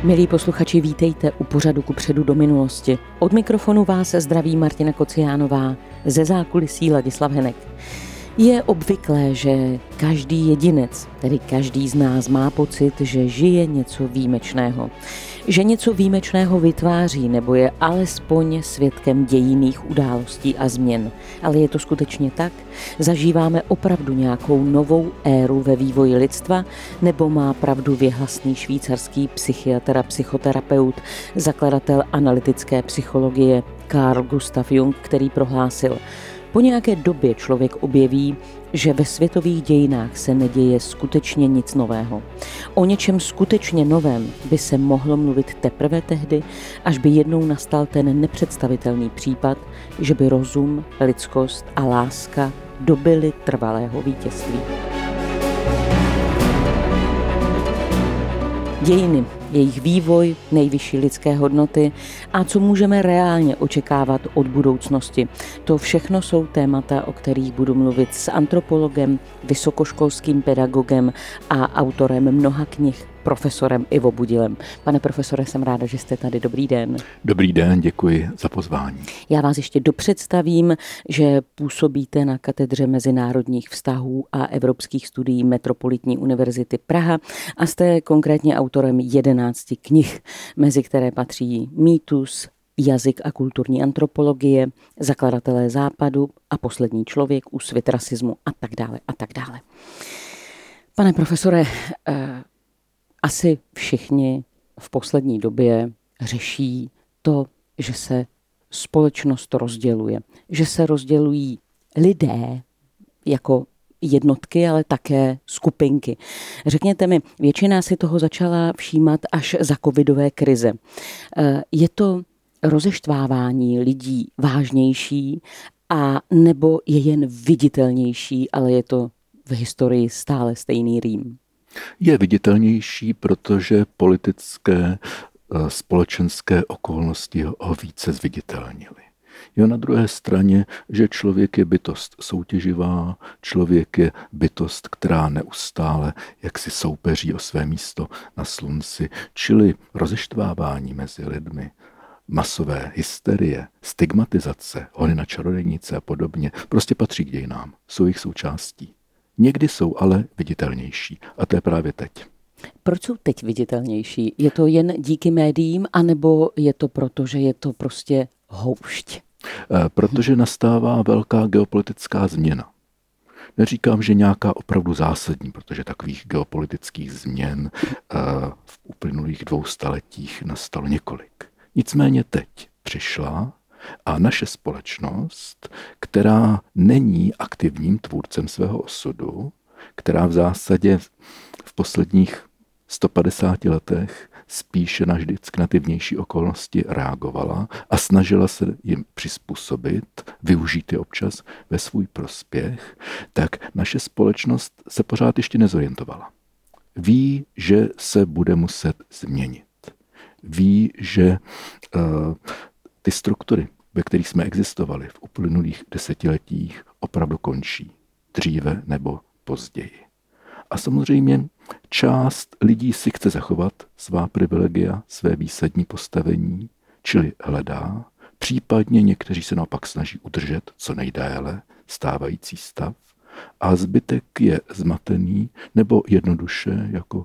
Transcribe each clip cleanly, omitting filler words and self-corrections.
Milí posluchači, vítejte u pořadu Kupředu do minulosti. Od mikrofonu vás zdraví Martina Kociánová, ze zákulisí Ladislav Henek. Je obvyklé, že každý jedinec, tedy každý z nás, má pocit, že žije něco výjimečného. Že něco výjimečného vytváří nebo je alespoň svědkem dějinných událostí a změn. Ale je to skutečně tak? Zažíváme opravdu nějakou novou éru ve vývoji lidstva? Nebo má pravdu věhlasný švýcarský psychiatr a psychoterapeut, zakladatel analytické psychologie Carl Gustav Jung, který prohlásil: po nějaké době člověk objeví, že ve světových dějinách se neděje skutečně nic nového. O něčem skutečně novém by se mohlo mluvit teprve tehdy, až by jednou nastal ten nepředstavitelný případ, že by rozum, lidskost a láska dobyly trvalého vítězství. Dějiny, jejich vývoj, nejvyšší lidské hodnoty a co můžeme reálně očekávat od budoucnosti. To všechno jsou témata, o kterých budu mluvit s antropologem, vysokoškolským pedagogem a autorem mnoha knih, profesorem Ivo Budilem. Pane profesore, jsem ráda, že jste tady. Dobrý den. Dobrý den, děkuji za pozvání. Já vás ještě dopředstavím, že působíte na katedře mezinárodních vztahů a evropských studií Metropolitní univerzity Praha a jste konkrétně autorem 11 knih, mezi které patří Mýtus, Jazyk a kulturní antropologie, Zakladatelé západu a Poslední člověk, Úsvit rasismu a tak dále a tak dále. Pane profesore, asi všichni v poslední době řeší to, že se společnost rozděluje, že se rozdělují lidé jako jednotky, ale také skupinky. Řekněte mi, většina si toho začala všímat až za covidové krize. Je to rozeštvávání lidí vážnější a nebo je jen viditelnější, ale je to v historii stále stejný rým? Je viditelnější, protože politické, společenské okolnosti ho více zviditelnily. Jo, na druhé straně, že člověk je bytost soutěživá, člověk je bytost, která neustále jaksi soupeří o své místo na slunci, čili rozeštvávání mezi lidmi, masové hysterie, stigmatizace, hony na čarodějnice a podobně, prostě patří k dějinám, jsou jejich součástí. Někdy jsou ale viditelnější a to je právě teď. Proč jsou teď viditelnější? Je to jen díky médiím, anebo je to proto, že je to prostě houšť? Protože nastává velká geopolitická změna. Neříkám, že nějaká opravdu zásadní, protože takových geopolitických změn v uplynulých 200 letích nastalo několik. Nicméně teď přišla a naše společnost, která není aktivním tvůrcem svého osudu, která v zásadě v posledních 150 letech spíše na vždycky na ty vnější okolnosti reagovala a snažila se jim přizpůsobit, využít je občas ve svůj prospěch, tak naše společnost se pořád ještě nezorientovala. Ví, že se bude muset změnit. Ví, že ty struktury, ve kterých jsme existovali v uplynulých desetiletích, opravdu končí. Dříve nebo později. A samozřejmě část lidí si chce zachovat svá privilegia, své výsadní postavení, čili hledá, případně někteří se naopak snaží udržet co nejdéle stávající stav a zbytek je zmatený nebo jednoduše jako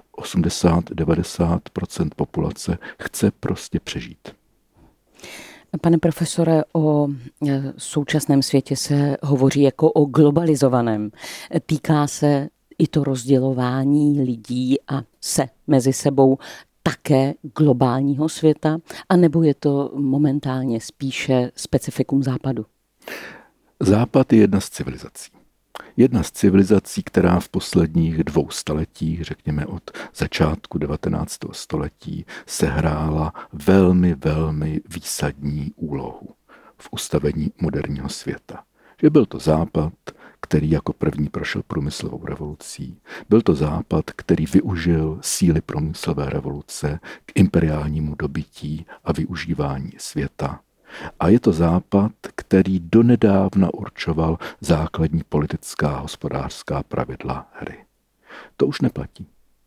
80-90% populace chce prostě přežít. Pane profesore, o současném světě se hovoří jako o globalizovaném. Týká se i to rozdělování lidí a se mezi sebou také globálního světa, anebo je to momentálně spíše specifikum Západu? Západ je jedna z civilizací. Jedna z civilizací, která v posledních 200 letích, řekněme od začátku 19. století, sehrála velmi, velmi výsadní úlohu v ustavení moderního světa. Že byl to Západ, který jako první prošel průmyslovou revolucí. Byl to Západ, který využil síly průmyslové revoluce k imperiálnímu dobytí a využívání světa. A je to Západ, který donedávna určoval základní politická a hospodářská pravidla hry. To už neplatí.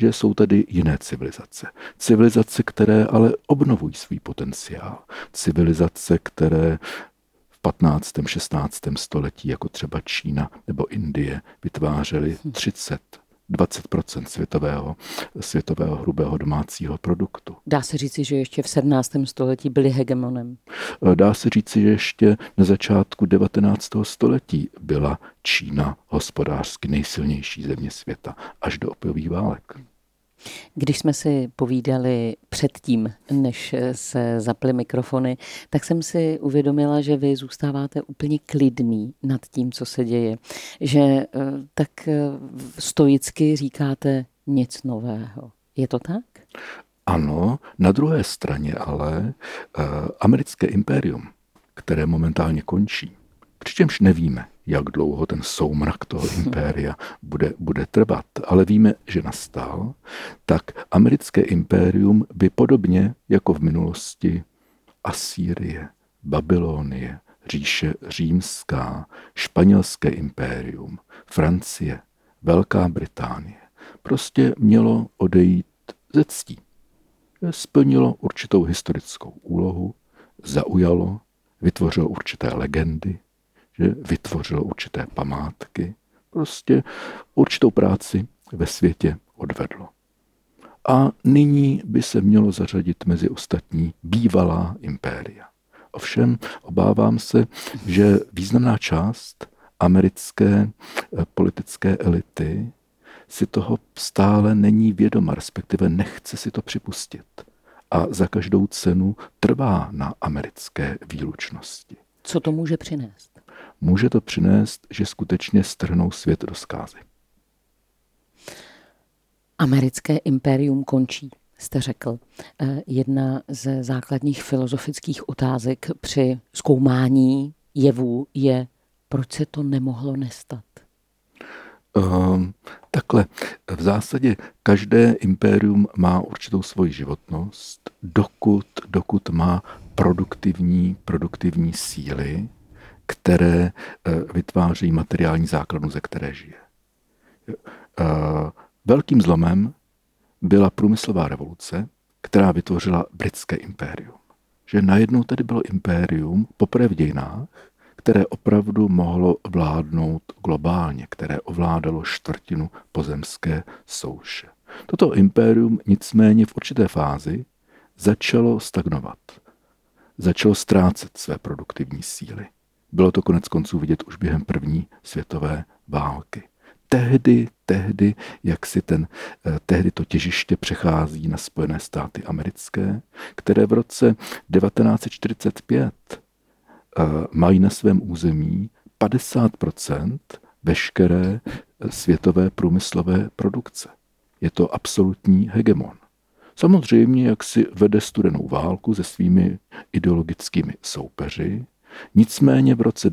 že jsou tady jiné civilizace. Civilizace, které ale obnovují svůj potenciál. Civilizace, které v 15. 16. století, jako třeba Čína nebo Indie, vytvářely 20% světového hrubého domácího produktu. Dá se říci, že ještě v 17. století byli hegemonem? Dá se říci, že ještě na začátku 19. století byla Čína hospodářsky nejsilnější země světa až do opojových válek. Když jsme si povídali předtím, než se zaply mikrofony, tak jsem si uvědomila, že vy zůstáváte úplně klidný nad tím, co se děje. Že tak stoicky říkáte nic nového. Je to tak? Ano, na druhé straně ale americké impérium, které momentálně končí, přičemž nevíme, jak dlouho ten soumrak toho impéria bude trvat, ale víme, že nastal, tak americké impérium by podobně jako v minulosti Asýrie, Babylonie, říše římská, španělské impérium, Francie, Velká Británie, prostě mělo odejít ze ctí. Splnilo určitou historickou úlohu, zaujalo, vytvořilo určité legendy, že vytvořilo určité památky, prostě určitou práci ve světě odvedlo. A nyní by se mělo zařadit mezi ostatní bývalá impéria. Ovšem obávám se, že významná část americké politické elity si toho stále není vědoma, respektive nechce si to připustit. A za každou cenu trvá na americké výlučnosti. Co to může přinést? Může to přinést, že skutečně strhnou svět do zkázy. Americké impérium končí, jste řekl. Jedna ze základních filozofických otázek při zkoumání jevů je, proč se to nemohlo nestat? Takhle, v zásadě každé impérium má určitou svoji životnost, dokud má produktivní síly, které vytváří materiální základnu, ze které žije. Velkým zlomem byla průmyslová revoluce, která vytvořila britské impérium. Že najednou tedy bylo impérium poprvé v dějinách, které opravdu mohlo vládnout globálně, které ovládalo čtvrtinu pozemské souše. Toto impérium nicméně v určité fázi začalo stagnovat. Začalo ztrácet své produktivní síly. Bylo to konec konců vidět už během první světové války. Tehdy tehdy to těžiště přechází na Spojené státy americké, které v roce 1945 mají na svém území 50% veškeré světové průmyslové produkce. Je to absolutní hegemon. Samozřejmě, jak si vede studenou válku se svými ideologickými soupeři, nicméně v roce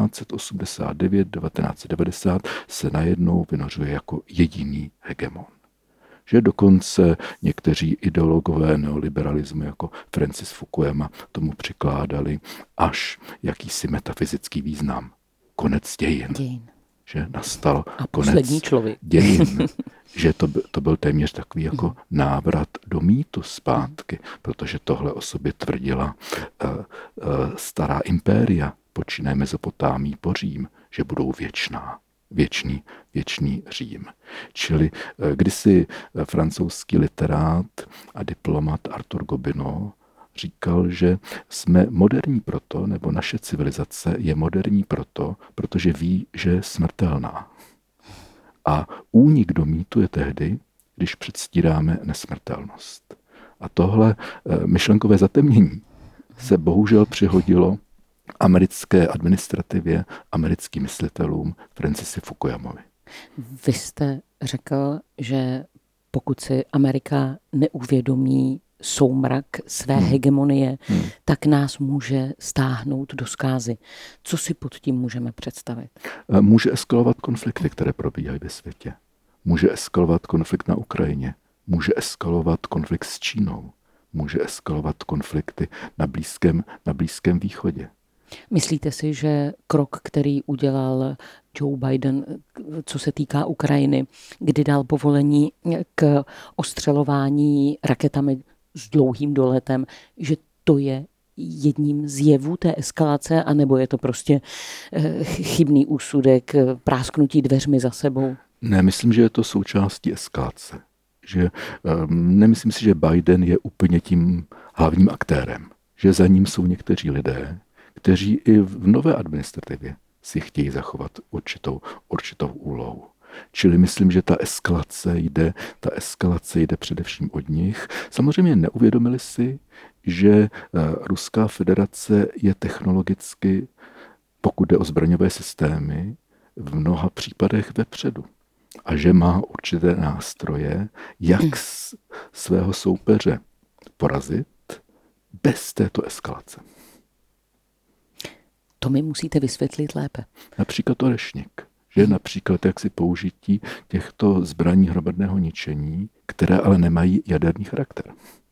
1989-1990 se najednou vynořuje jako jediný hegemon. Že dokonce někteří ideologové neoliberalismu jako Francis Fukuyama tomu přikládali až jakýsi metafyzický význam. Konec dějin. Že nastal konec dějin. Že to byl téměř takový jako návrat do mýtu zpátky, protože tohle o sobě tvrdila stará impéria, počínaje Mezopotámií po Řím, že budou věčná. Věčný Řím. Čili kdysi francouzský literát a diplomat Arthur Gobineau říkal, že jsme moderní proto, nebo naše civilizace je moderní proto, protože ví, že je smrtelná. A únik do mýtu je tehdy, když předstíráme nesmrtelnost. A tohle myšlenkové zatemnění se bohužel přihodilo americké administrativě, americkým myslitelům Francisi Fukuyamovi. Vy jste řekl, že pokud si Amerika neuvědomí soumrak své hegemonie, tak nás může stáhnout do zkázy. Co si pod tím můžeme představit? Může eskalovat konflikty, které probíhají ve světě. Může eskalovat konflikt na Ukrajině. Může eskalovat konflikt s Čínou. Může eskalovat konflikty na Blízkém východě. Myslíte si, že krok, který udělal Joe Biden, co se týká Ukrajiny, kdy dal povolení k ostřelování raketami s dlouhým doletem, že to je jedním z jevů té eskalace, anebo je to prostě chybný úsudek, prásknutí dveřmi za sebou? Ne, myslím, že je to součástí eskalace. Že, nemyslím si, že Biden je úplně tím hlavním aktérem. Že za ním jsou někteří lidé, kteří i v nové administrativě si chtějí zachovat určitou úlohu. Čili myslím, že ta eskalace jde především od nich. Samozřejmě neuvědomili si, že Ruská federace je technologicky, pokud jde o zbraňové systémy, v mnoha případech vepředu. A že má určité nástroje, jak svého soupeře porazit bez této eskalace. To mi musíte vysvětlit lépe. Například orešník. Že například jaksi použití těchto zbraní hromadného ničení, které ale nemají jaderný charakter.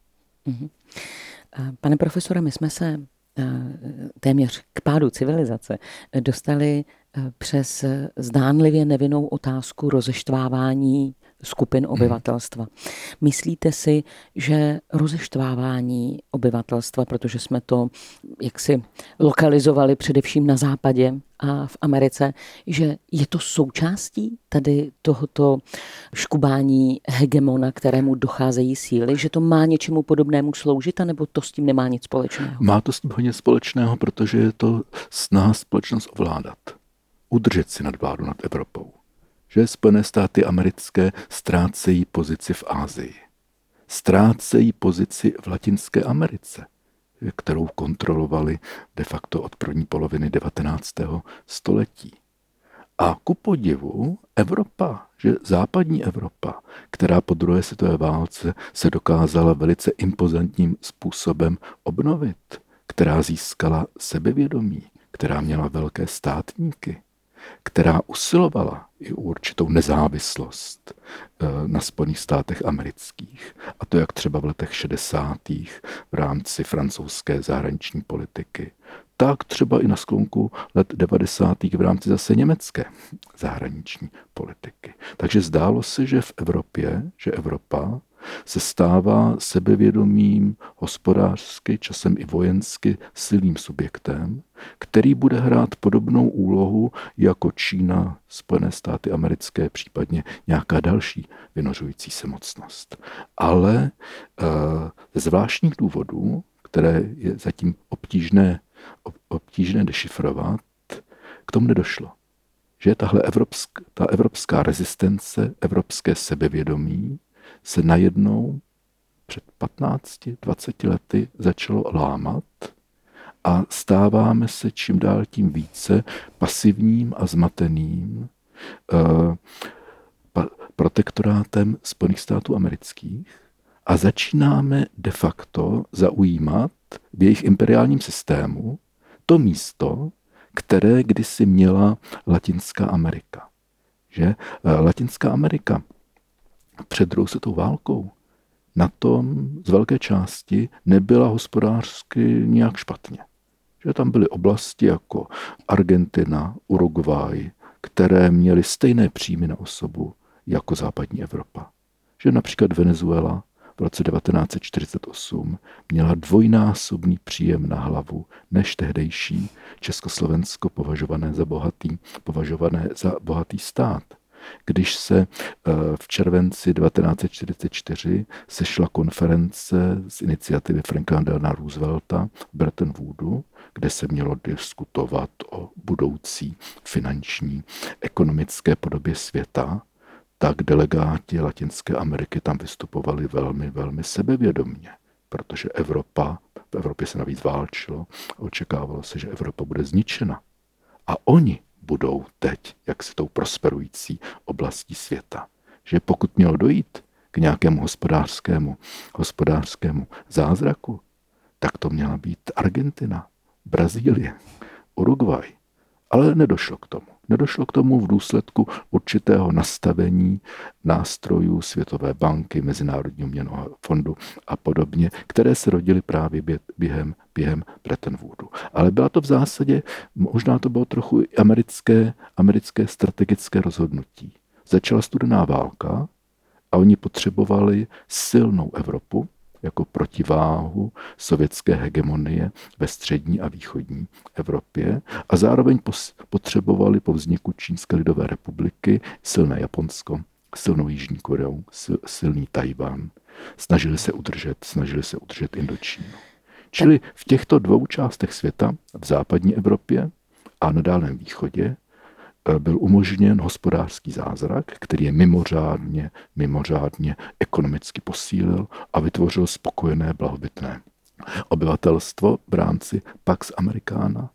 Pane profesore, my jsme se téměř k pádu civilizace dostali přes zdánlivě nevinnou otázku rozeštvávání skupin obyvatelstva. Myslíte si, že rozeštvávání obyvatelstva, protože jsme to jaksi lokalizovali především na západě a v Americe, že je to součástí tady tohoto škubání hegemona, kterému docházejí síly, že to má něčemu podobnému sloužit, anebo to s tím nemá nic společného? Má to s tím hodně společného, protože je to snaha společnost ovládat. Udržet si nadvládu nad Evropou. Že Spojené státy americké ztrácejí pozici v Asii. Ztrácejí pozici v Latinské Americe, kterou kontrolovali de facto od první poloviny 19. století. A ku podivu Evropa, že západní Evropa, která po druhé světové válce se dokázala velice impozantním způsobem obnovit, která získala sebevědomí, která měla velké státníky, která usilovala i určitou nezávislost na Spojených státech amerických. A to jak třeba v letech 60. v rámci francouzské zahraniční politiky, tak třeba i na sklonku let 90. v rámci zase německé zahraniční politiky. Takže zdálo se, že Evropa se stává sebevědomým, hospodářsky, časem i vojensky silným subjektem, který bude hrát podobnou úlohu jako Čína, Spojené státy americké, případně nějaká další vynořující se mocnost. Ale ze zvláštních důvodů, které je zatím obtížné dešifrovat, k tomu nedošlo. Že ta evropská rezistence, evropské sebevědomí se najednou před 15-20 lety začalo lámat a stáváme se čím dál tím více pasivním a zmateným protektorátem Spojených států amerických a začínáme de facto zaujímat v jejich imperiálním systému to místo, které kdysi měla Latinská Amerika. Že Latinská Amerika před druhou světovou válkou na tom z velké části nebyla hospodářsky nějak špatně. Že tam byly oblasti jako Argentina, Uruguay, které měly stejné příjmy na osobu jako západní Evropa. Že například Venezuela v roce 1948 měla dvojnásobný příjem na hlavu než tehdejší Československo považované za bohatý stát. Když se v červenci 1944 sešla konference z iniciativy Franklina Delana Roosevelta v Bretton Woodu, kde se mělo diskutovat o budoucí finanční, ekonomické podobě světa, tak delegáti Latinské Ameriky tam vystupovali velmi, velmi sebevědomně, protože v Evropě se navíc válčilo a očekávalo se, že Evropa bude zničena. A oni budou teď jaksi tou prosperující oblastí světa. Že pokud mělo dojít k nějakému hospodářskému zázraku, tak to měla být Argentina, Brazílie, Uruguay. Ale nedošlo k tomu. Nedošlo k tomu v důsledku určitého nastavení nástrojů Světové banky, Mezinárodního měnového fondu a podobně, které se rodily právě během Bretton Woodu. Ale byla to v zásadě, možná to bylo trochu americké strategické rozhodnutí. Začala studená válka a oni potřebovali silnou Evropu jako protiváhu sovětské hegemonie ve střední a východní Evropě a zároveň potřebovali po vzniku Čínské lidové republiky silné Japonsko, silnou Jižní Koreu, silný Tajvan. Snažili se udržet Indočínu. Čili v těchto dvou částech světa, v západní Evropě a na Dálném východě, byl umožněn hospodářský zázrak, který je mimořádně ekonomicky posílil a vytvořil spokojené, blahobytné obyvatelstvo v rámci Pax Americana,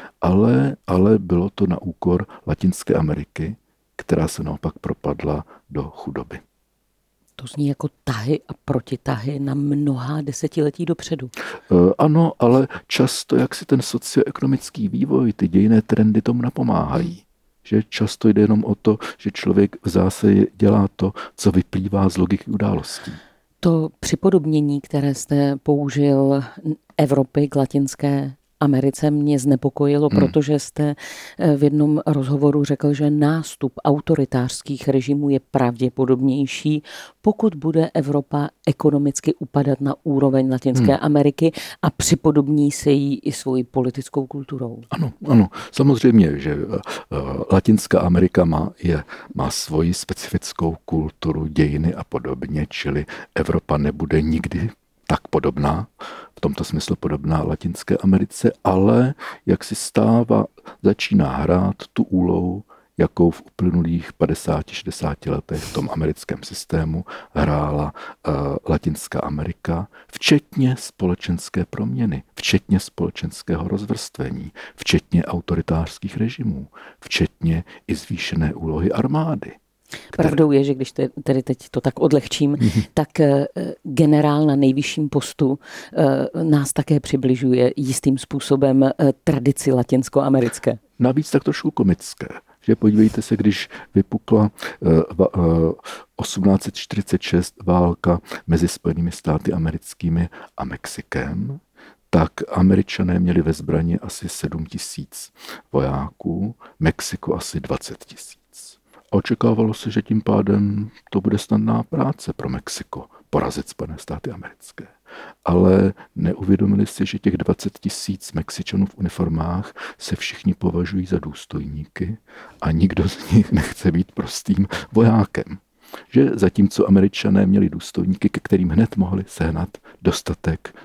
ale bylo to na úkor Latinské Ameriky, která se naopak propadla do chudoby. To zní jako tahy a protitahy na mnohá desetiletí dopředu. Ano, ale často jak si ten socioekonomický vývoj, ty dějinné trendy tomu napomáhají. Že často jde jenom o to, že člověk v zásadě dělá to, co vyplývá z logiky událostí. To připodobnění, které jste použil Evropy k Latinské Americe, mě znepokojilo, protože jste v jednom rozhovoru řekl, že nástup autoritářských režimů je pravděpodobnější, pokud bude Evropa ekonomicky upadat na úroveň Latinské Ameriky a připodobní se jí i svojí politickou kulturou. Ano. Samozřejmě, že Latinská Amerika má svoji specifickou kulturu, dějiny a podobně, čili Evropa nebude nikdy tak podobná, v tomto smyslu podobná Latinské Americe, ale jak si začíná hrát tu úlohu, jakou v uplynulých 50-60 letech v tom americkém systému hrála Latinská Amerika, včetně společenské proměny, včetně společenského rozvrstvení, včetně autoritářských režimů, včetně i zvýšené úlohy armády. Pravdou je, že když tedy teď to tak odlehčím, tak generál na nejvyšším postu nás také přibližuje jistým způsobem tradici latinskoamerické. Navíc tak trošku komické. Že podívejte se, když vypukla 1846 válka mezi Spojenými státy americkými a Mexikem, tak Američané měli ve zbrani asi 7 000 vojáků, Mexiko asi 20 000. Očekávalo se, že tím pádem to bude snadná práce pro Mexiko porazit Spojené státy americké. Ale neuvědomili si, že těch 20 000 Mexičanů v uniformách se všichni považují za důstojníky a nikdo z nich nechce být prostým vojákem. Že zatímco Američané měli důstojníky, ke kterým hned mohli sehnat dostatek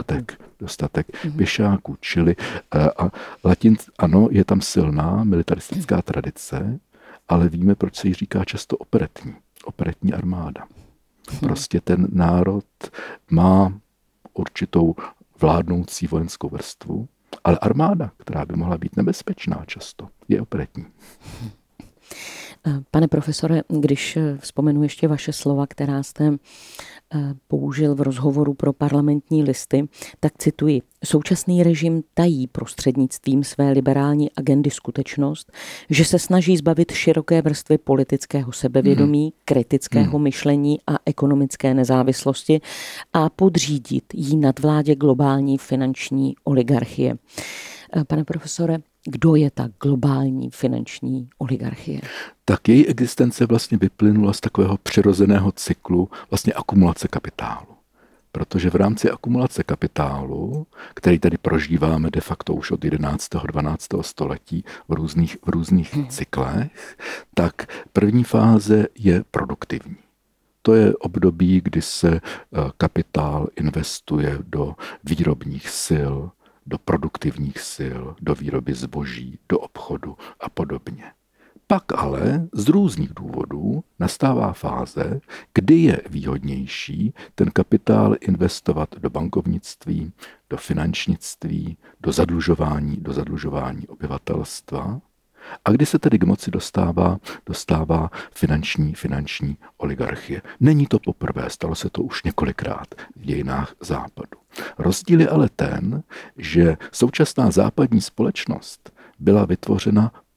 pěšáků. Čili ano, je tam silná militaristická tradice, ale víme, proč se jí říká často operetní armáda. Prostě ten národ má určitou vládnoucí vojenskou vrstvu, ale armáda, která by mohla být nebezpečná často, je operetní. Pane profesore, když vzpomenu ještě vaše slova, která jste použil v rozhovoru pro Parlamentní listy, tak cituji: současný režim tají prostřednictvím své liberální agendy skutečnost, že se snaží zbavit široké vrstvy politického sebevědomí, kritického myšlení a ekonomické nezávislosti a podřídit jí nadvládě globální finanční oligarchie. Pane profesore, kdo je ta globální finanční oligarchie? Tak její existence vlastně vyplynula z takového přirozeného cyklu vlastně akumulace kapitálu. Protože v rámci akumulace kapitálu, který tady prožíváme de facto už od 11. 12. století v různých cyklech, tak první fáze je produktivní. To je období, kdy se kapitál investuje do výrobních sil, do produktivních sil, do výroby zboží, do obchodu a podobně. Pak ale z různých důvodů nastává fáze, kdy je výhodnější ten kapitál investovat do bankovnictví, do finančnictví, do zadlužování obyvatelstva, a kdy se tedy k moci dostává finanční oligarchie. Není to poprvé, stalo se to už několikrát v dějinách západu. Rozdíl je ale ten, že současná západní společnost byla vytvořena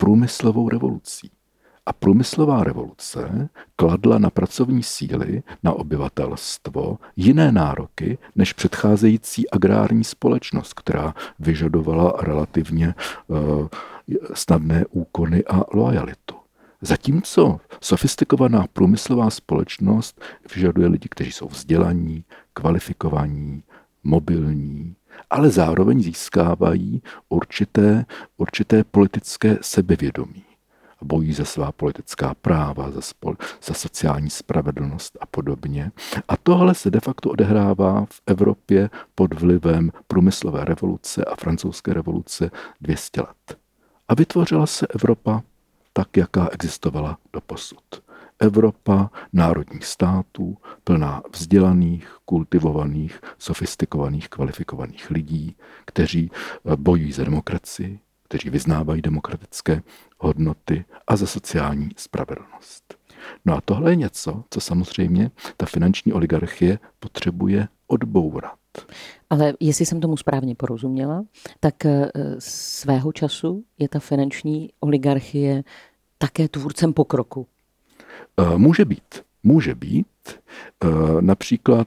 průmyslovou revolucí. A průmyslová revoluce kladla na pracovní síly, na obyvatelstvo jiné nároky než předcházející agrární společnost, která vyžadovala relativně snadné úkony a loajalitu. Zatímco sofistikovaná průmyslová společnost vyžaduje lidi, kteří jsou vzdělaní, kvalifikovaní, mobilní, ale zároveň získávají určité politické sebevědomí. Bojí za svá politická práva, za sociální spravedlnost a podobně. A tohle se de facto odehrává v Evropě pod vlivem průmyslové revoluce a francouzské revoluce 200 let. A vytvořila se Evropa tak, jaká existovala doposud. Evropa národních států, plná vzdělaných, kultivovaných, sofistikovaných, kvalifikovaných lidí, kteří bojují za demokracii, kteří vyznávají demokratické hodnoty a za sociální spravedlnost. No a tohle je něco, co samozřejmě ta finanční oligarchie potřebuje odbourat. Ale jestli jsem tomu správně porozuměla, tak svého času je ta finanční oligarchie také tvůrcem pokroku. Může být. Například,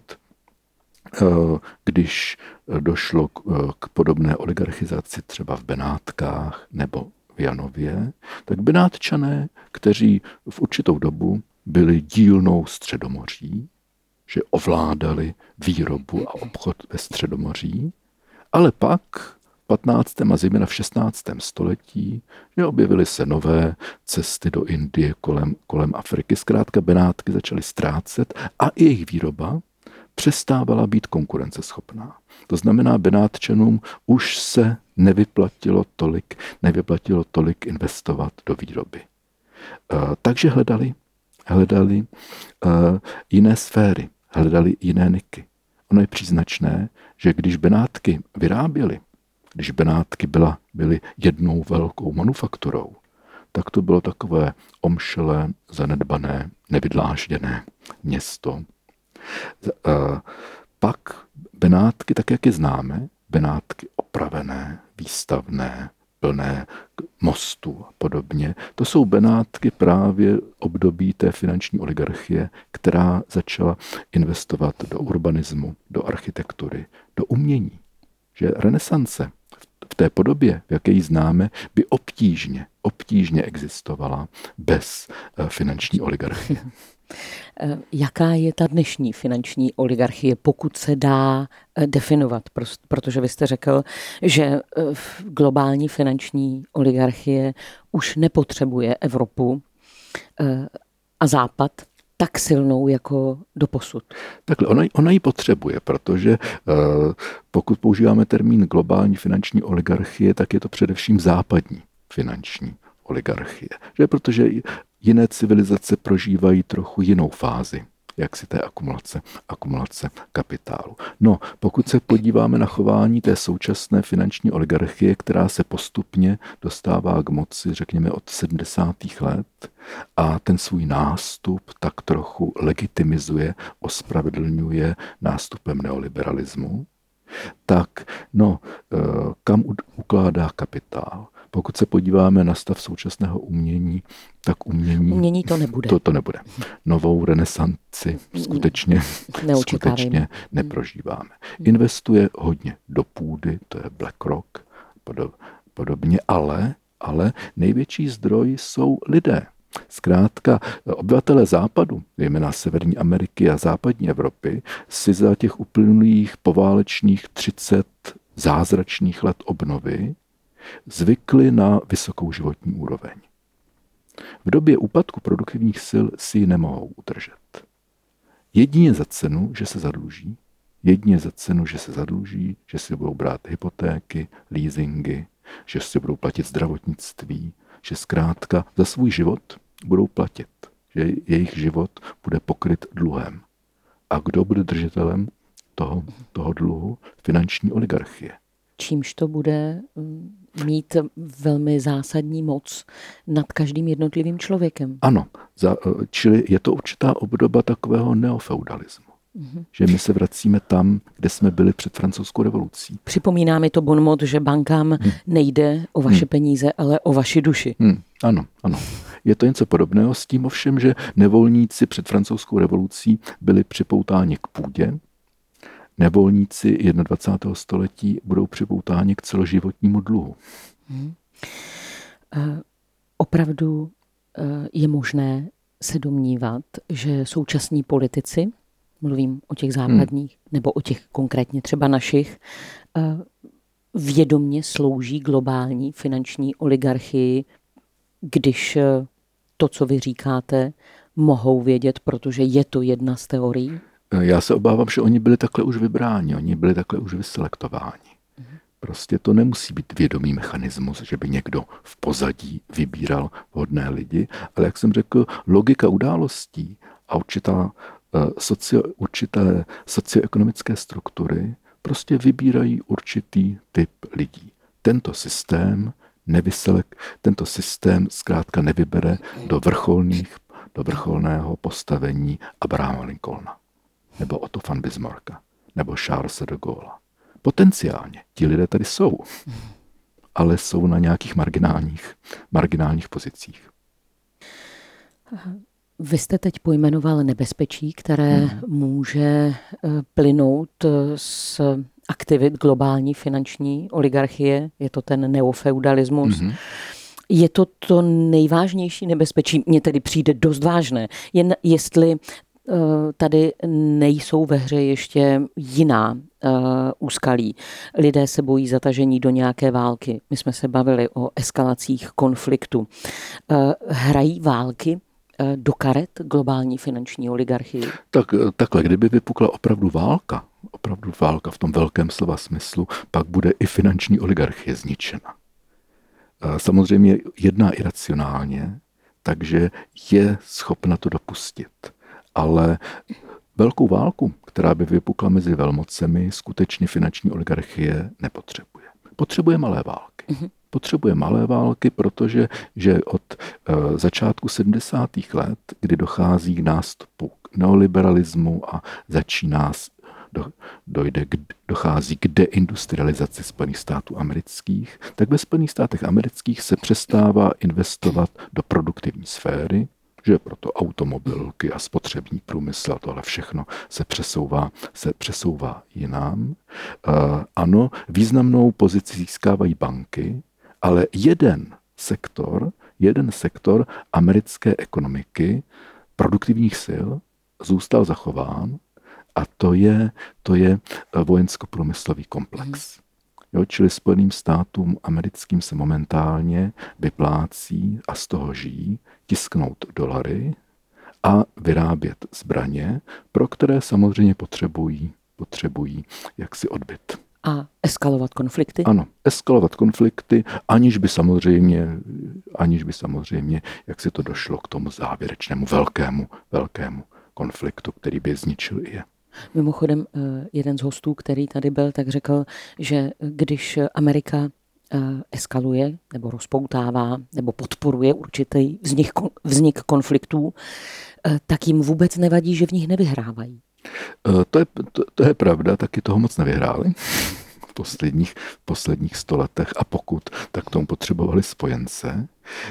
když došlo k podobné oligarchizaci třeba v Benátkách nebo v Janově, tak Benátčané, kteří v určitou dobu byli dílnou Středomoří, že ovládali výrobu a obchod ve Středomoří, ale pak v 15. a zejména v 16. století, že objevily se nové cesty do Indie kolem Afriky. Zkrátka Benátky začaly ztrácet a i jejich výroba přestávala být konkurenceschopná. To znamená, Benátčanům už se nevyplatilo tolik investovat do výroby. Takže hledali jiné sféry, hledali jiné niky. Ono je příznačné, že když Benátky vyráběly, když Benátky byly jednou velkou manufakturou, tak to bylo takové omšelé, zanedbané, nevydlážděné město. Pak Benátky, tak jak je známe, Benátky opravené, výstavné, plné mostů a podobně, to jsou Benátky právě období té finanční oligarchie, která začala investovat do urbanismu, do architektury, do umění. Že renesance v té podobě, v jaké ji známe, by obtížně existovala bez finanční oligarchie. Jaká je ta dnešní finanční oligarchie, pokud se dá definovat? Protože vy jste řekl, že globální finanční oligarchie už nepotřebuje Evropu a Západ tak silnou jako doposud. Takhle, ona ji potřebuje, protože pokud používáme termín globální finanční oligarchie, tak je to především západní finanční oligarchie. Protože jiné civilizace prožívají trochu jinou fázi, jak si té akumulace kapitálu. No, pokud se podíváme na chování té současné finanční oligarchie, která se postupně dostává k moci, řekněme, od 70. let a ten svůj nástup tak trochu legitimizuje, ospravedlňuje nástupem neoliberalismu, tak kam ukládá kapitál? Pokud se podíváme na stav současného umění, tak umění to nebude. To nebude. Novou renesanci skutečně neprožíváme. Investuje hodně do půdy, to je BlackRock, podobně, ale největší zdroj jsou lidé. Zkrátka, obyvatelé západu, zejména Severní Ameriky a západní Evropy, si za těch uplynulých poválečných 30 zázračných let obnovy zvykli na vysokou životní úroveň. V době úpadku produktivních sil si ji nemohou udržet. Jedině za cenu, že se zadluží, že si budou brát hypotéky, leasingy, že si budou platit zdravotnictví, že zkrátka za svůj život budou platit, že jejich život bude pokryt dluhem. A kdo bude držitelem toho dluhu? Finanční oligarchie. Čímž to bude mít velmi zásadní moc nad každým jednotlivým člověkem. Ano, čili je to určitá obdoba takového neofeudalismu. Že my se vracíme tam, kde jsme byli před francouzskou revolucí. Připomíná mi to bonmot, že bankám nejde o vaše peníze, ale o vaši duši. Ano. Je to něco podobného s tím ovšem, že nevolníci před francouzskou revolucí byli připoutáni k půdě. Nevolníci 21. století budou připoutáni k celoživotnímu dluhu. Opravdu je možné se domnívat, že současní politici, mluvím o těch západních, nebo o těch konkrétně třeba našich, vědomně slouží globální finanční oligarchii, když to, co vy říkáte, mohou vědět, protože je to jedna z teorií? Já se obávám, že oni byli takhle už vybráni, oni byli takhle už vyselektováni. Prostě to nemusí být vědomý mechanismus, že by někdo v pozadí vybíral vhodné lidi, ale jak jsem řekl, logika událostí a určité socioekonomické struktury prostě vybírají určitý typ lidí. Tento systém zkrátka nevybere do vrcholného postavení Abrahama Lincolna, nebo Otto von Bismarcka, nebo Charlesa de Gaulla. Potenciálně ti lidé tady jsou, ale jsou na nějakých marginálních pozicích. Vy jste teď pojmenoval nebezpečí, které může plynout z aktivit globální finanční oligarchie. Je to ten neofeudalismus. Je to to nejvážnější nebezpečí, mně tedy přijde dost vážné. Jen jestli tady nejsou ve hře ještě jiná úskalí. Lidé se bojí zatažení do nějaké války. My jsme se bavili o eskalacích konfliktu. Hrají války do karet globální finanční oligarchii? Takhle, kdyby vypukla opravdu válka v tom velkém slova smyslu, pak bude i finanční oligarchie zničena. Samozřejmě jedná iracionálně, takže je schopna to dopustit. Ale velkou válku, která by vypukla mezi velmocemi, skutečně finanční oligarchie nepotřebuje. Potřebuje malé války. Potřebuje malé války, protože že od začátku 70. let, kdy dochází k nástupu k neoliberalismu a dochází k deindustrializaci Spojených států amerických, tak ve Spojených státech amerických se přestává investovat do produktivní sféry, že proto automobilky a spotřební průmysl a tohle všechno se přesouvá jinam. Ano, významnou pozici získávají banky, ale jeden sektor americké ekonomiky, produktivních sil, zůstal zachován a to je vojensko-průmyslový komplex. Čili Spojeným státům americkým se momentálně vyplácí a z toho žijí tisknout dolary a vyrábět zbraně, pro které samozřejmě potřebují jaksi odbyt. A eskalovat konflikty? Ano, eskalovat konflikty, aniž by samozřejmě, jak se to došlo k tomu závěrečnému velkému konfliktu, který by zničil i je. Mimochodem, jeden z hostů, který tady byl, tak řekl, že když Amerika eskaluje nebo rozpoutává nebo podporuje určitý vznik konfliktů, tak jim vůbec nevadí, že v nich nevyhrávají. To je pravda, taky toho moc nevyhráli v posledních 100 letech a tak tomu potřebovali spojence,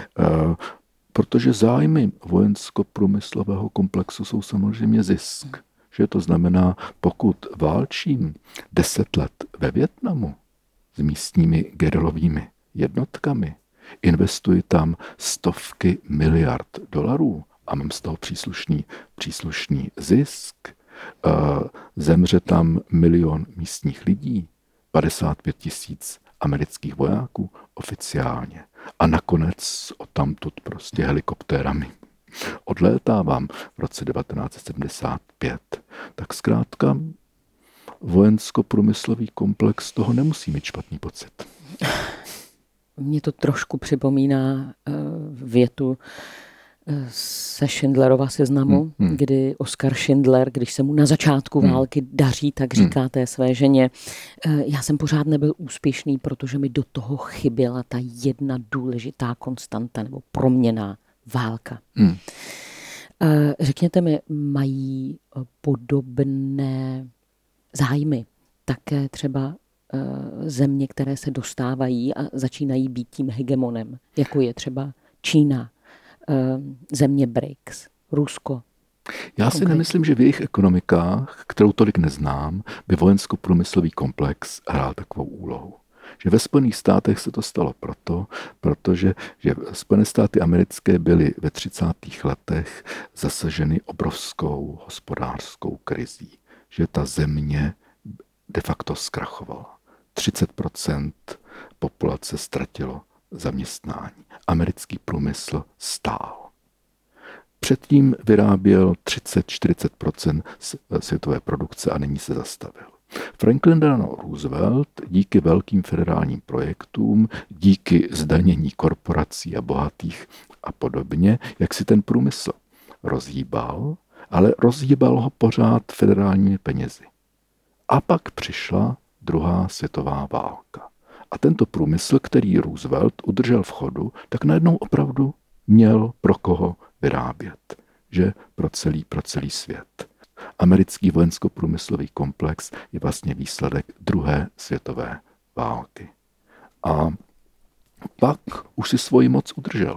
protože zájmy vojensko-průmyslového komplexu jsou samozřejmě zisk. Že to znamená, pokud válčím 10 let ve Vietnamu s místními gerilovými jednotkami, investuji tam stovky miliard dolarů a mám z toho příslušný zisk, zemře tam 1 milion místních lidí, 55 000 amerických vojáků oficiálně a nakonec odtamtud prostě helikoptérami odlétávám v roce 1975, tak zkrátka vojensko-průmyslový komplex toho nemusí mít špatný pocit. Mně to trošku připomíná větu se Schindlerova seznamu, kdy Oskar Schindler, když se mu na začátku války daří, tak říká té své ženě, já jsem pořád nebyl úspěšný, protože mi do toho chyběla ta jedna důležitá konstanta nebo proměnná válka. Řekněte mi, mají podobné zájmy také třeba země, které se dostávají a začínají být tím hegemonem, jako je třeba Čína, země BRICS, Rusko? Já si nemyslím, že v jejich ekonomikách, kterou tolik neznám, by vojensko-průmyslový komplex hrál takovou úlohu. Že ve Spojených státech se to stalo protože Spojené státy americké byly ve 30. letech zasaženy obrovskou hospodářskou krizí. Že ta země de facto zkrachovala. 30% populace ztratilo zaměstnání. Americký průmysl stál. Předtím vyráběl 30-40% světové produkce a nyní se zastavil. Franklin Delano Roosevelt díky velkým federálním projektům, díky zdanění korporací a bohatých a podobně, jak si ten průmysl rozhýbal, ale rozhýbal ho pořád federálními penězi. A pak přišla druhá světová válka. A tento průmysl, který Roosevelt udržel v chodu, tak najednou opravdu měl pro koho vyrábět. Že pro celý svět. Americký vojensko-průmyslový komplex je vlastně výsledek druhé světové války. A pak už si svoji moc udržel.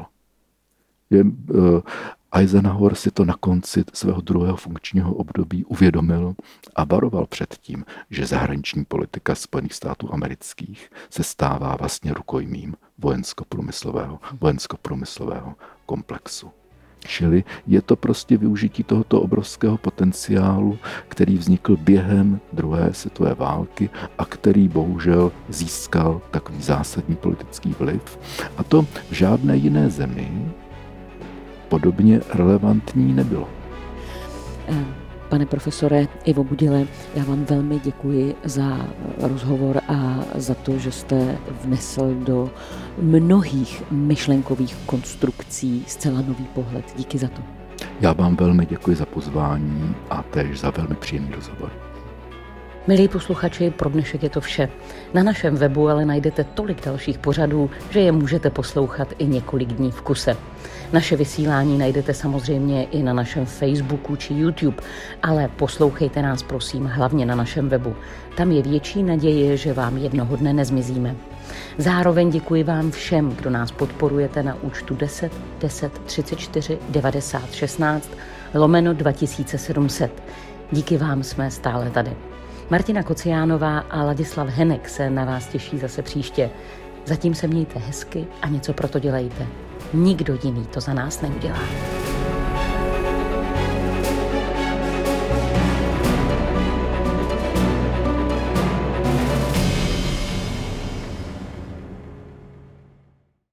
Eisenhower si to na konci svého druhého funkčního období uvědomil a varoval před tím, že zahraniční politika Spojených států amerických se stává vlastně rukojmím vojensko-průmyslového komplexu. Čili je to prostě využití tohoto obrovského potenciálu, který vznikl během druhé světové války a který bohužel získal takový zásadní politický vliv. A to v žádné jiné zemi podobně relevantní nebylo. Pane profesore Ivo Budile, já vám velmi děkuji za rozhovor a za to, že jste vnesl do mnohých myšlenkových konstrukcí zcela nový pohled. Díky za to. Já vám velmi děkuji za pozvání a též za velmi příjemný rozhovor. Milí posluchači, pro dnešek je to vše. Na našem webu ale najdete tolik dalších pořadů, že je můžete poslouchat i několik dní v kuse. Naše vysílání najdete samozřejmě i na našem Facebooku či YouTube, ale poslouchejte nás prosím hlavně na našem webu. Tam je větší naděje, že vám jednoho dne nezmizíme. Zároveň děkuji vám všem, kdo nás podporujete na účtu 10 10 34 90 16 /2700. Díky vám jsme stále tady. Martina Kociánová a Ladislav Henek se na vás těší zase příště. Zatím se mějte hezky a něco pro to dělejte. Nikdo jiný to za nás neudělá.